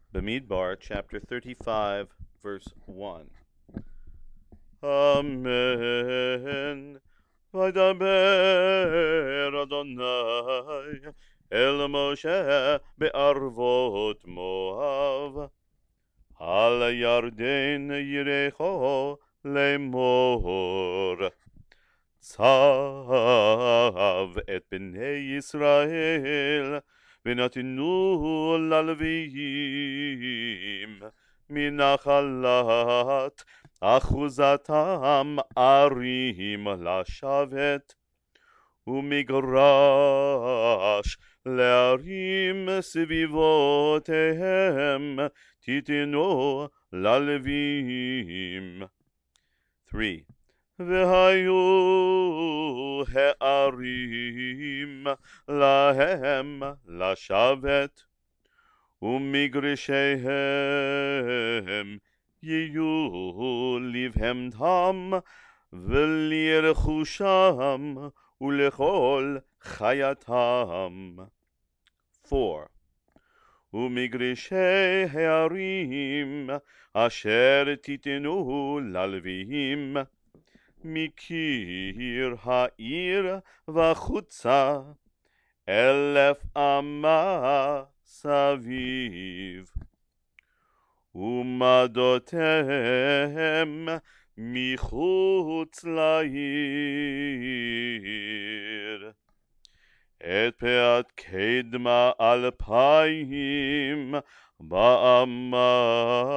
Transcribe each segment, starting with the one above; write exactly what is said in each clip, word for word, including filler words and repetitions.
Bamidbar, chapter thirty-five, verse one. Amen. Vaydaber Adonai el Moshe be'arvot Moav al Yarden Yerecho lemor Tzav et bnei Yisrael ונתנו ללוויים מנחלת אחוזתם ערים לשבת ומגרש לערים סביבותיהם תיתנו ללוויים. three. והיו הערים להם לשבת ומגרשיהם יהיו לבהמתם ולרכושם ולכל חייתם. four. ומגרשי הערים אשר תיתנו ללוויים מקיר העיר וחוצה אלף אמה סביב ומדותיהם מחוץ לעיר את פאת קדמה אלפיים באמה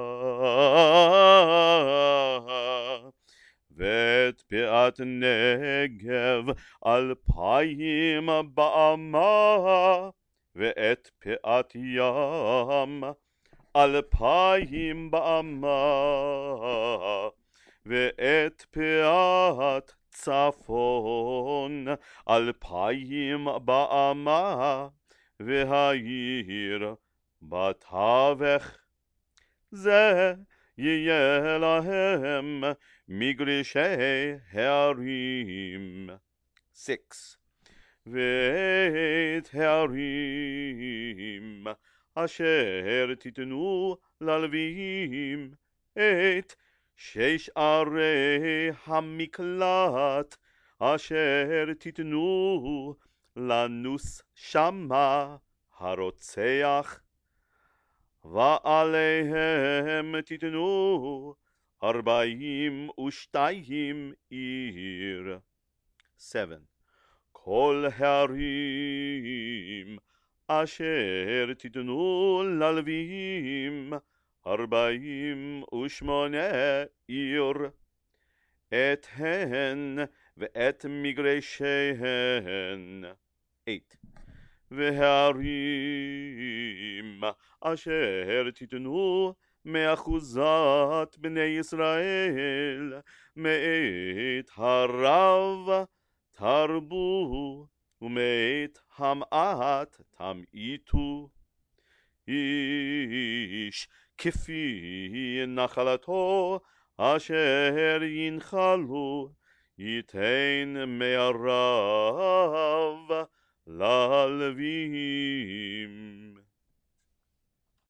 ואת פאת נגב אלפיים באמה ואת פאת ים אלפיים באמה ואת פאת צפון אלפיים באמה והעיר בתווך זה יהיה להם מגרשי הערים. six. ואת הערים אשר תיתנו ללוויים את שש ערי המקלט אשר תיתנו לנוס שמה הרוצח ועליהם תיתנו ארבעים ושתיים עיר. seven. כל הערים אשר תיתנו ללוויים ארבעים ושמונה עיר את הן ואת מגרשיהן. eight. והערים אשר תיתנו מאחוזת בני ישראל מאת הרב תרבו ומאת המעט תמעיטו איש כפי נחלתו אשר ינחלו ייתן מהרב ללוויים.